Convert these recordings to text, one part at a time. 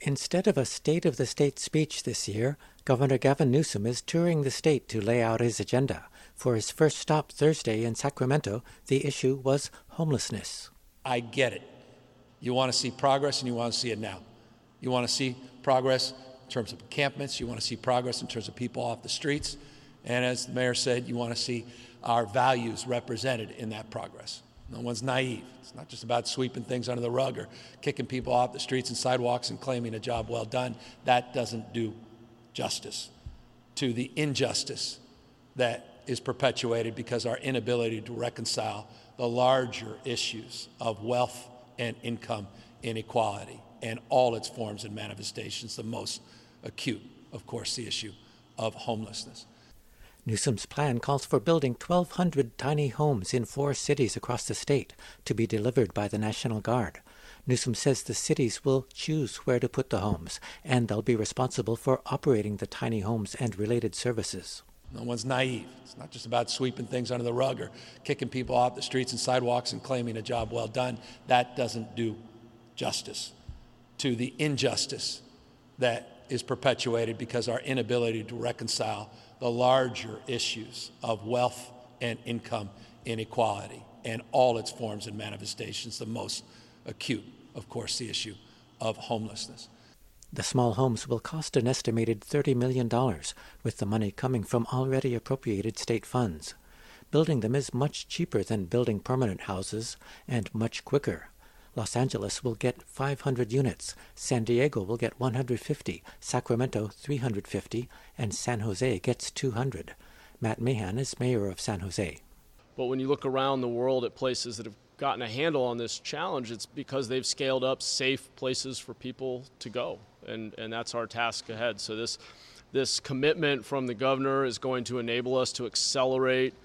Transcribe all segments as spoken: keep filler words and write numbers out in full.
Instead of a State of the State speech this year, Governor Gavin Newsom is touring the state to lay out his agenda. For his first stop Thursday in Sacramento, the issue was homelessness. I get it. You want to see progress, and you want to see it now. You want to see progress in terms of encampments. You want to see progress in terms of people off the streets. And as the mayor said, you want to see our values represented in that progress. No one's naive. It's not just about sweeping things under the rug or kicking people off the streets and sidewalks and claiming a job well done. That doesn't do justice to the injustice that is perpetuated because our inability to reconcile the larger issues of wealth and income inequality and all its forms and manifestations, the most acute, of course, the issue of homelessness. Newsom's plan calls for building twelve hundred tiny homes in four cities across the state to be delivered by the National Guard. Newsom says the cities will choose where to put the homes, and they'll be responsible for operating the tiny homes and related services. No one's naive. It's not just about sweeping things under the rug or kicking people off the streets and sidewalks and claiming a job well done. That doesn't do justice to the injustice that is perpetuated because our inability to reconcile the larger issues of wealth and income inequality and all its forms and manifestations, the most acute, of course, the issue of homelessness. The small homes will cost an estimated thirty million dollars, with the money coming from already appropriated state funds. Building them is much cheaper than building permanent houses and much quicker. Los Angeles will get five hundred units, San Diego will get one hundred fifty, Sacramento three hundred fifty, and San Jose gets two hundred. Matt Mahan is mayor of San Jose. But when you look around the world at places that have gotten a handle on this challenge, it's because they've scaled up safe places for people to go, and, and that's our task ahead. So this, this commitment from the governor is going to enable us to accelerate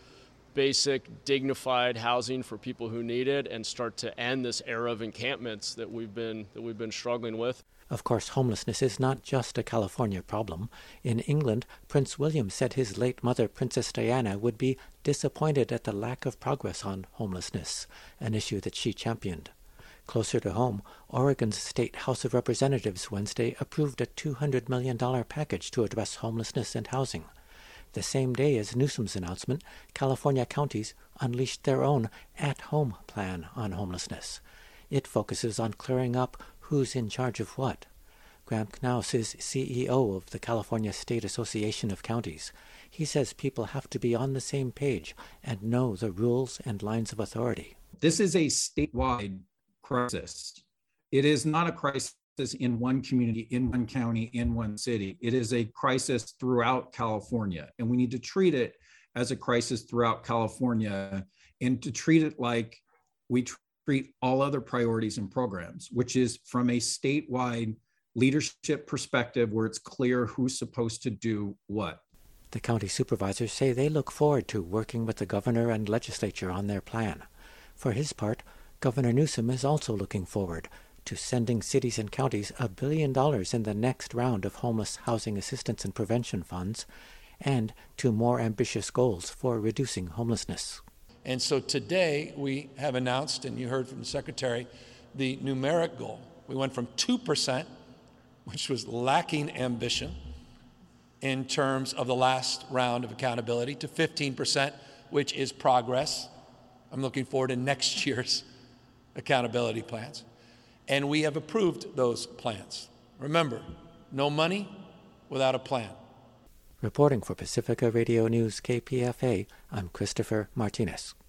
basic, dignified housing for people who need it and start to end this era of encampments that we've been that we've been struggling with. Of course, homelessness is not just a California problem. In England, Prince William said his late mother, Princess Diana, would be disappointed at the lack of progress on homelessness, an issue that she championed. Closer to home, Oregon's State House of Representatives Wednesday approved a two hundred million dollars package to address homelessness and housing. The same day as Newsom's announcement, California counties unleashed their own at-home plan on homelessness. It focuses on clearing up who's in charge of what. Graham Knaus is C E O of the California State Association of Counties. He says people have to be on the same page and know the rules and lines of authority. This is a statewide crisis. It is not a crisis in one community, in one county, in one city. It is a crisis throughout California, and we need to treat it as a crisis throughout California and to treat it like we treat all other priorities and programs, which is from a statewide leadership perspective where it's clear who's supposed to do what. The county supervisors say they look forward to working with the governor and legislature on their plan. For his part, Governor Newsom is also looking forward to sending cities and counties a billion dollars in the next round of homeless housing assistance and prevention funds, and to more ambitious goals for reducing homelessness. And so today we have announced, and you heard from the Secretary, the numeric goal. We went from two percent, which was lacking ambition in terms of the last round of accountability, to fifteen percent, which is progress. I'm looking forward to next year's accountability plans. And we have approved those plans. Remember, no money without a plan. Reporting for Pacifica Radio News K P F A, I'm Christopher Martinez.